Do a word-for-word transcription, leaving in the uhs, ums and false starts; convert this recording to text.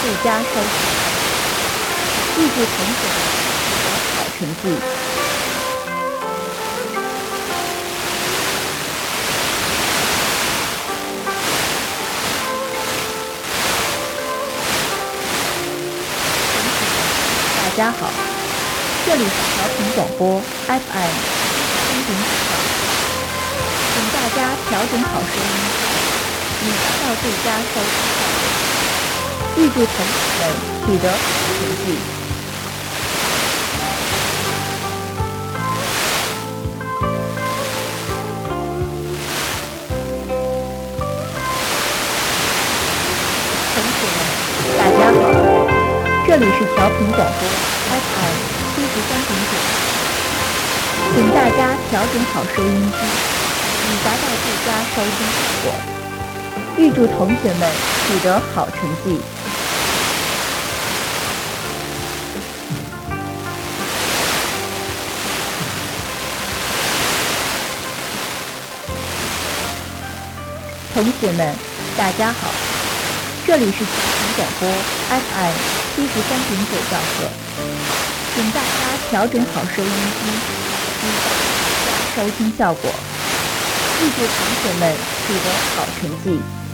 最佳收听，预祝同学们取得好成绩。大家好，这里是调频广播 F M 三点九兆赫，请大家调整好收音机，以达到最佳收听效果。预祝同学们取得好成绩。同学们，大家好。这里是调频广播 F M 七十三点九，请大家调整好收音机，以达到最佳收听效果。预祝同学们取得好成绩。同学们，大家好。这里是调频广播 F M 七十三点九兆赫，请大家调整好收音机，以达到最佳收听效果。预祝同学们取得好成绩。